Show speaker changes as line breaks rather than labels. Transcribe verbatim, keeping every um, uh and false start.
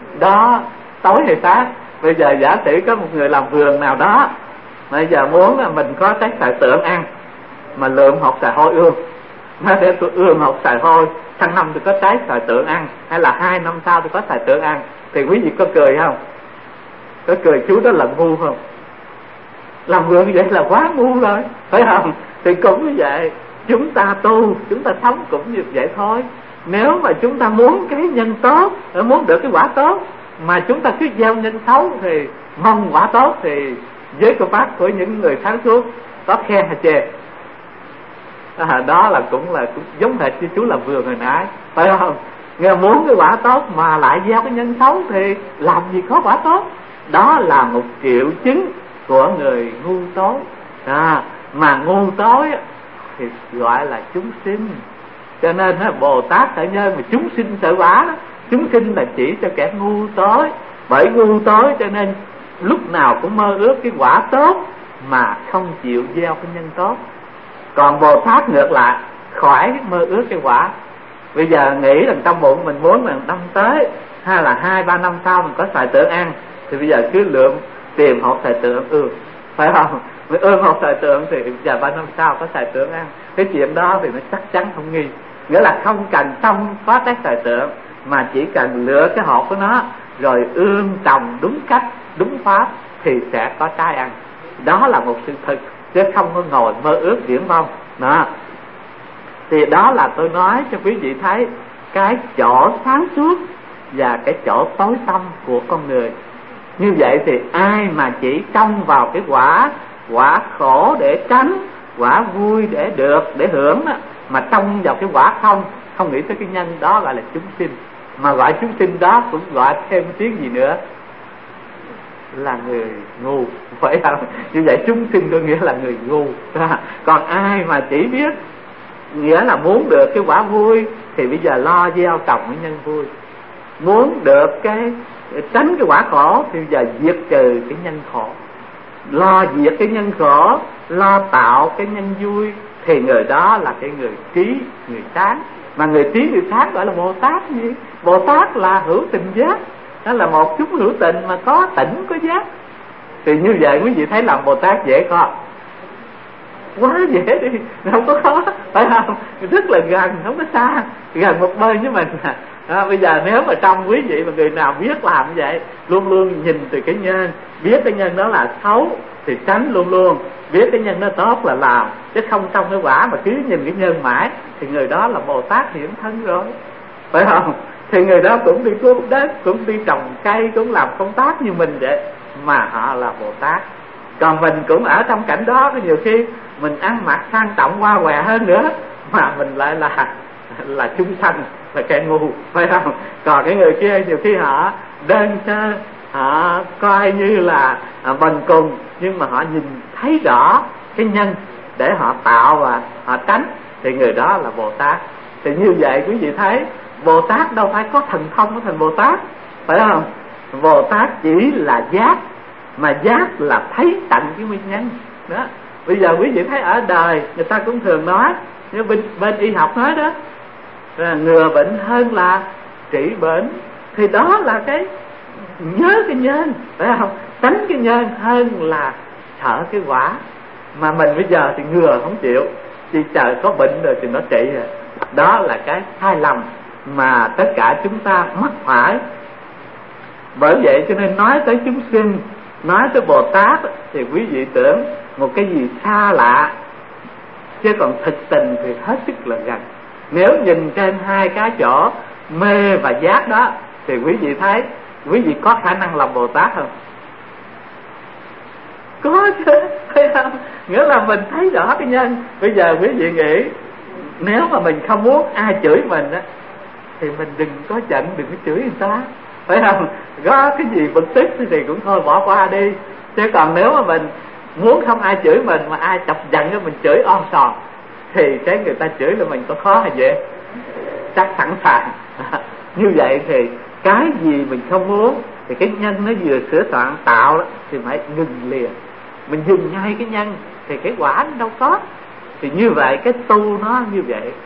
đó tối hay sáng. Bây giờ giả sử có một người làm vườn nào đó, bây giờ muốn là mình có trái xoài tượng ăn, mà lượm hột xoài hôi ươm, nó để tôi ươm hột xoài hôi, sang năm tôi có trái xoài tượng ăn, hay là hai năm sau tôi có xoài tượng ăn, thì quý vị có cười không? Có cười chú đó là ngu không? Làm vườn vậy là quá ngu rồi, phải không? Thì cũng như vậy, chúng ta tu, chúng ta sống cũng như vậy thôi. Nếu mà chúng ta muốn cái nhân tốt, muốn được cái quả tốt, mà chúng ta cứ gieo nhân xấu thì mong quả tốt, thì với câu pháp của những người sáng suốt có khen hay chê? À, đó là cũng là cũng giống hệt như chú làm vườn hồi nãy, phải không? Nghe muốn cái quả tốt mà lại gieo cái nhân xấu thì làm gì có quả tốt. Đó là một triệu chứng của người ngu tối. À, mà ngu tối thì gọi là chúng sinh. Cho nên Bồ Tát Sở Nhân mà chúng sinh sợ quả đó, chúng sinh là chỉ cho kẻ ngu tối. Bởi ngu tối cho nên lúc nào cũng mơ ước cái quả tốt mà không chịu gieo cái nhân tốt. Còn Bồ Tát ngược lại, khỏi mơ ước cái quả. Bây giờ nghĩ rằng trong bụng mình muốn là năm tới hay là hai ba năm sau mình có xoài tượng ăn, thì bây giờ cứ lượm tìm hột xoài tượng ươm, phải không? Mình ươm hột xoài tượng thì giờ ba năm sau có xoài tượng ăn. Cái chuyện đó thì nó chắc chắn không nghi. Nghĩa là không cần xong có trái xoài tượng, mà chỉ cần lựa cái hột của nó rồi ươm trồng đúng cách, đúng pháp thì sẽ có trái ăn. Đó là một sự thực, chứ không có ngồi mơ ước viển vông. Đó. Thì đó là tôi nói cho quý vị thấy cái chỗ sáng suốt và cái chỗ tối tăm của con người. Như vậy thì ai mà chỉ trông vào cái quả, quả khổ để tránh, quả vui để được, để hưởng đó, mà trông vào cái quả không, không nghĩ tới cái nhân, đó gọi là chúng sinh. Mà gọi chúng sinh đó cũng gọi thêm tiếng gì nữa, là người ngu, phải không? Như vậy chúng sinh có nghĩa là người ngu. Còn ai mà chỉ biết nghĩa là muốn được cái quả vui thì bây giờ lo gieo trồng cái nhân vui. Muốn được cái tránh cái quả khổ thì bây giờ diệt trừ cái nhân khổ. Lo diệt cái nhân khổ, lo tạo cái nhân vui, thì người đó là cái người trí, người sáng. Mà người trí, người sáng gọi là Bồ Tát gì? Bồ Tát là hữu tình giác. Đó là một chút hữu tình mà có tỉnh, có giác. Thì như vậy quý vị thấy làm Bồ Tát dễ không? Quá dễ đi, không có khó, phải không? Rất là gần, không có xa, gần một bên với mình. À, bây giờ nếu mà trong quý vị mà người nào biết làm như vậy, luôn luôn nhìn từ cái nhân, biết cái nhân đó là xấu thì tránh luôn luôn, biết cái nhân đó tốt là làm, chứ không trong cái quả mà cứ nhìn cái nhân mãi, thì người đó là Bồ Tát hiển thân rồi, phải không? Thì người đó cũng đi cứu đất, cũng đi trồng cây, cũng làm công tác như mình vậy, mà họ là Bồ Tát. Còn mình cũng ở trong cảnh đó, có nhiều khi mình ăn mặc sang trọng hoa hòe hơn nữa, mà mình lại là là chúng sanh, là kẻ ngu, phải không? Còn cái người kia nhiều khi họ đơn sơ, họ coi như là bần cùng, nhưng mà họ nhìn thấy rõ cái nhân để họ tạo và họ tránh, thì người đó là Bồ Tát. Thì như vậy quý vị thấy Bồ Tát đâu phải có thần thông của thành Bồ Tát, phải không? Bồ Tát chỉ là giác, mà giác là thấy tận cái nguyên nhân đó. Bây giờ quý vị thấy ở đời người ta cũng thường nói, như bên, bên y học nói đó, là ngừa bệnh hơn là trị bệnh. Thì đó là cái nhớ cái nhân, phải không? Tránh cái nhân hơn là sợ cái quả. Mà mình bây giờ thì ngừa không chịu, chỉ chờ có bệnh rồi thì nó trị rồi. Đó là cái sai lầm mà tất cả chúng ta mắc phải. Bởi vậy cho nên nói tới chúng sinh, nói tới Bồ Tát thì quý vị tưởng một cái gì xa lạ, chứ còn thực tình thì hết sức là gần. Nếu nhìn trên hai cái chỗ mê và giác đó, thì quý vị thấy quý vị có khả năng làm Bồ Tát không? Có chứ, thấy không? Nghĩa là mình thấy rõ cái nhân. Bây giờ quý vị nghĩ, nếu mà mình không muốn ai chửi mình á, thì mình đừng có giận, đừng có chửi người ta, phải không? Có cái gì bực tức thì cũng thôi bỏ qua đi. Chứ còn nếu mà mình muốn không ai chửi mình, mà ai chọc giận á mình chửi om sòm, thì cái người ta chửi là mình có khó hay dễ? Chắc sẵn sàng. Như vậy thì cái gì mình không muốn thì cái nhân nó vừa sửa soạn tạo đó, thì phải ngừng liền. Mình dừng ngay cái nhân thì cái quả nó đâu có. Thì như vậy cái tu nó như vậy.